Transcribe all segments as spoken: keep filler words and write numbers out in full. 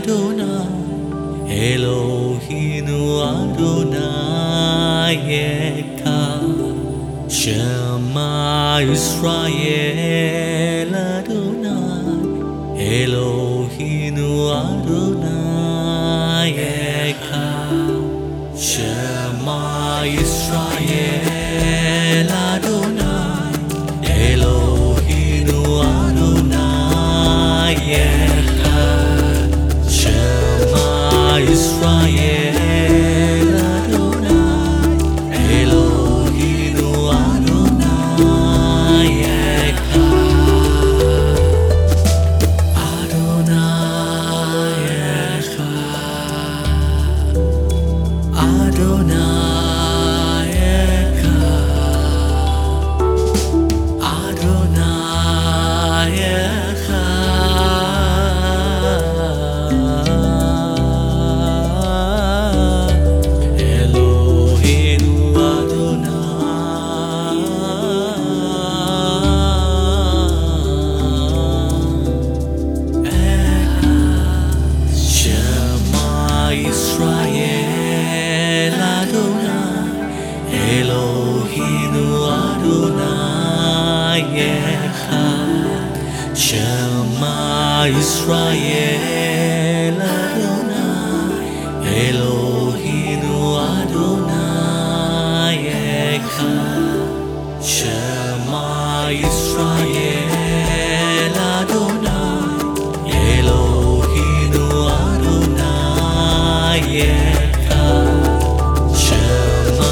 Adonai, Eloheinu Adonai Echad, Shema Yisrael Adonai, Eloheinu Adonai Echad, Shema Yisrael Adonai, Eloheinu Adonai Echad, Shema Yisrael Adonai, Eloheinu Adonai Echad, Adonai Echad, Adonai Echad, Adonai Echad, Eloheinu Adonai Echad, Shema Yisrael Adonai, Eloheinu Adonai Echad, Shema Yisrael Adonai, Eloheinu Adonai Echad, Shema Yisrael Adonai, Eloheinu Adonai Echad, Shema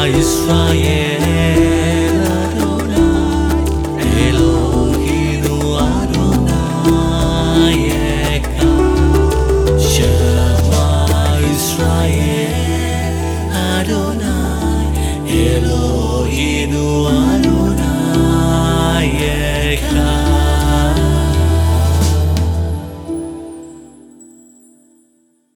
Yisrael Adonai, Eloheinu Adonai Echad, Shema Yisrael Adonai, Eloheinu Adonai Echad.